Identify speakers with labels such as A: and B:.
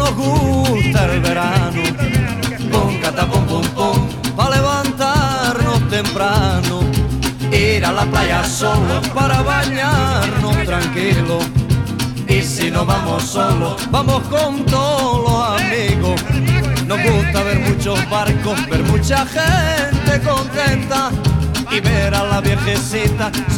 A: nos gusta el verano. Pum, catapum, pum, pum, pa' levantarnos temprano, ir a la playa solo para bañarnos tranquilo. Y si no vamos solos, vamos con todos los amigos. Nos gusta ver muchos barcos, ver mucha gente contenta y ver a la viejecita